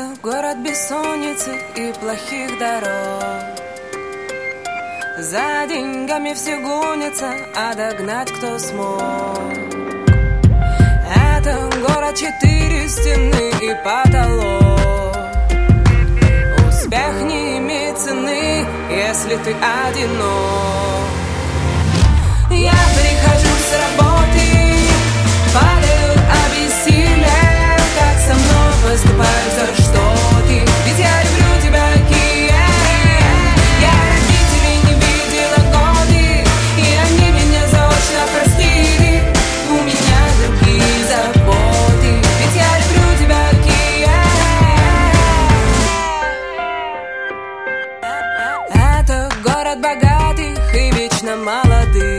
Это город бессонницы и плохих дорог. За деньгами все гонятся, а догнать кто смог. Это город 4 стены и потолок. Успех не имеет цены, если ты одинок. Я прихожу с работы, падаю от бессилия. Как со мной поступаешь, за что ты? Ведь я люблю тебя, Киев. Я родителей не видела годы, и они меня заочно простили. У меня другие заботы, ведь я люблю тебя, Киев. Это город богатых и вечно молодых.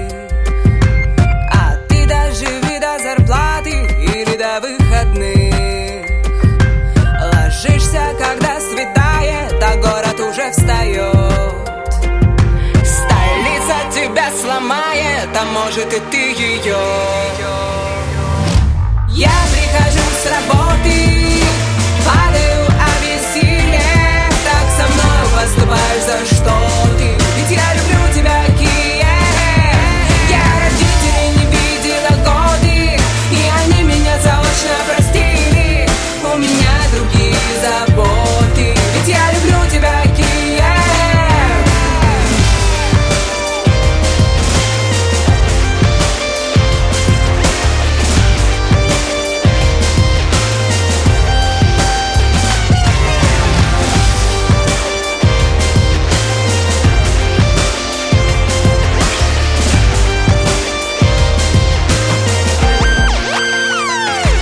Зарплаты или до выходных. Ложишься, когда светает, а город уже встает. Столица тебя сломает, а может и ты ее. Я прихожу с работы, падаю от бессилия. Так со мной поступаешь, за что ты? Ведь я люблю тебя, Киев. Я родителей не видела годы, и они меня заочно простили. У меня другие заботы, ведь я люблю тебя, Киев.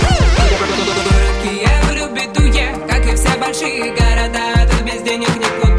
Большие города, тут без денег никуда.